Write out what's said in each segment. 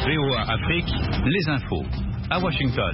VOA Afrique, les infos. À Washington.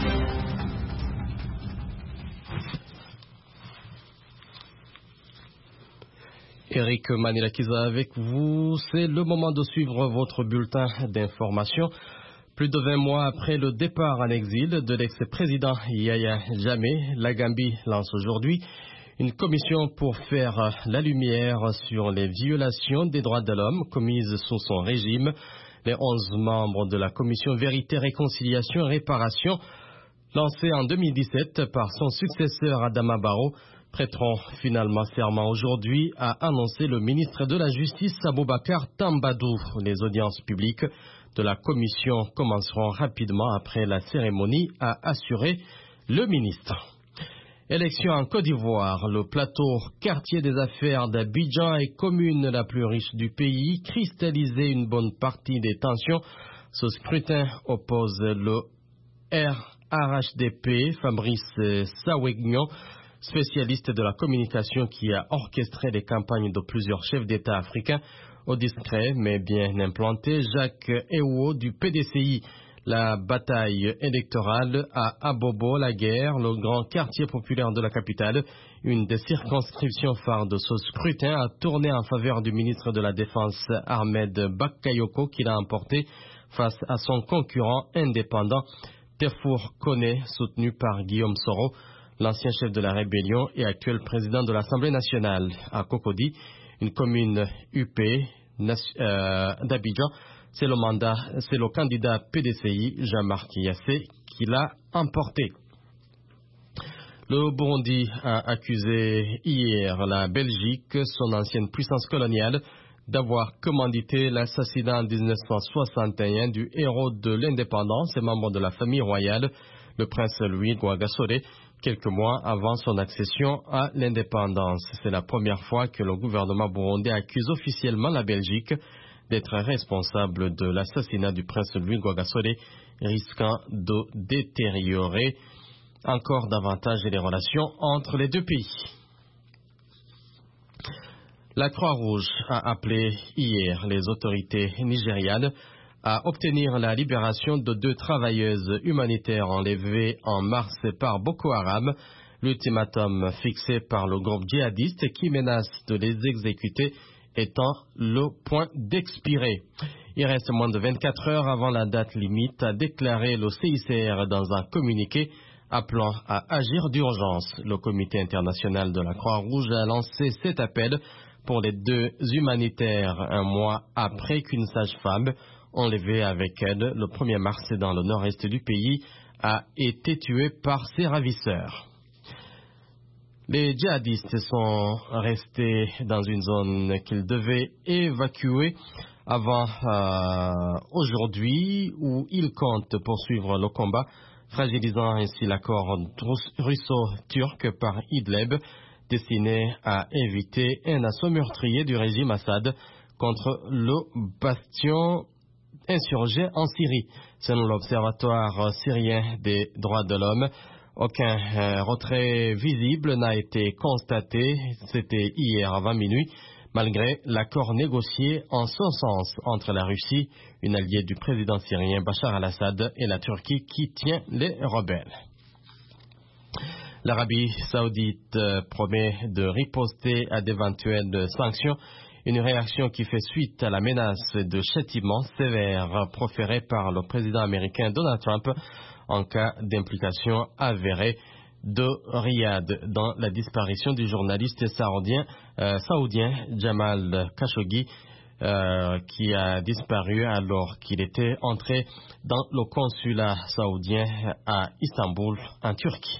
Eric Manilakiza avec vous. C'est le moment de suivre votre bulletin d'information. Plus de 20 mois après le départ en exil de l'ex-président Yahya Jammeh, la Gambie lance aujourd'hui une commission pour faire la lumière sur les violations des droits de l'homme commises sous son régime. Les 11 membres de la commission Vérité, Réconciliation et Réparation, lancée en 2017 par son successeur Adama Barrow, prêteront finalement serment aujourd'hui, a annoncé le ministre de la Justice Aboubakar Tambadou. Les audiences publiques de la commission commenceront rapidement après la cérémonie, a assuré le ministre. Élection en Côte d'Ivoire, le plateau quartier des affaires d'Abidjan est commune la plus riche du pays, cristallisé une bonne partie des tensions. Ce scrutin oppose le RHDP, Fabrice Sawegnon, spécialiste de la communication qui a orchestré les campagnes de plusieurs chefs d'État africains, au discret mais bien implanté Jacques Ewo du PDCI. La bataille électorale à Abobo, la guerre, le grand quartier populaire de la capitale, une des circonscriptions phares de ce scrutin, a tourné en faveur du ministre de la Défense Ahmed Bakayoko qui l'a emporté face à son concurrent indépendant Tefour Kone, soutenu par Guillaume Soro, l'ancien chef de la rébellion et actuel président de l'Assemblée nationale. À Cocody, une commune UP d'Abidjan, c'est le candidat PDCI, Jean-Marc Yassé, qui l'a emporté. Le Burundi a accusé hier la Belgique, son ancienne puissance coloniale, d'avoir commandité l'assassinat en 1961 du héros de l'indépendance et membre de la famille royale, le prince Louis Rwagasore, quelques mois avant son accession à l'indépendance. C'est la première fois que le gouvernement burundais accuse officiellement la Belgique d'être responsable de l'assassinat du prince Louis Rwagasore, risquant de détériorer encore davantage les relations entre les deux pays. La Croix-Rouge a appelé hier les autorités nigérianes à obtenir la libération de 2 travailleuses humanitaires enlevées en mars par Boko Haram, l'ultimatum fixé par le groupe djihadiste qui menace de les exécuter étant le point d'expirer. Il reste moins de 24 heures avant la date limite, a déclaré le CICR dans un communiqué appelant à agir d'urgence. Le comité international de la Croix-Rouge a lancé cet appel pour les 2 humanitaires un mois après qu'une sage-femme enlevée avec elle le 1er mars dans le nord-est du pays a été tuée par ses ravisseurs. Les djihadistes sont restés dans une zone qu'ils devaient évacuer avant aujourd'hui où ils comptent poursuivre le combat, fragilisant ainsi l'accord russo-turc par Idlib, destiné à éviter un assaut meurtrier du régime Assad contre le bastion insurgé en Syrie. Selon l'Observatoire syrien des droits de l'homme, aucun retrait visible n'a été constaté, c'était hier avant minuit, malgré l'accord négocié en son sens entre la Russie, une alliée du président syrien Bachar al-Assad, et la Turquie qui tient les rebelles. L'Arabie saoudite promet de riposter à d'éventuelles sanctions, une réaction qui fait suite à la menace de châtiment sévère proférée par le président américain Donald Trump en cas d'implication avérée de Riyad dans la disparition du journaliste saoudien Jamal Khashoggi qui a disparu alors qu'il était entré dans le consulat saoudien à Istanbul en Turquie.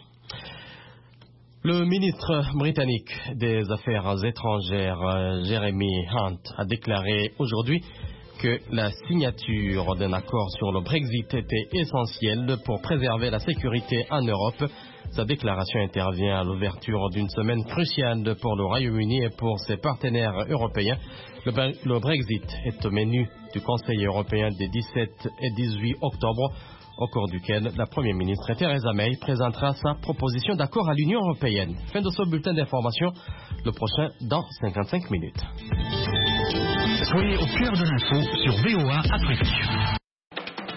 Le ministre britannique des Affaires étrangères, Jeremy Hunt, a déclaré aujourd'hui que la signature d'un accord sur le Brexit était essentielle pour préserver la sécurité en Europe. Sa déclaration intervient à l'ouverture d'une semaine cruciale pour le Royaume-Uni et pour ses partenaires européens. Le Brexit est au menu du Conseil européen des 17 et 18 octobre, au cours duquel la Première ministre Theresa May présentera sa proposition d'accord à l'Union européenne. Fin de ce bulletin d'information, le prochain dans 55 minutes. Soyez au cœur de l'info sur VOA Afrique.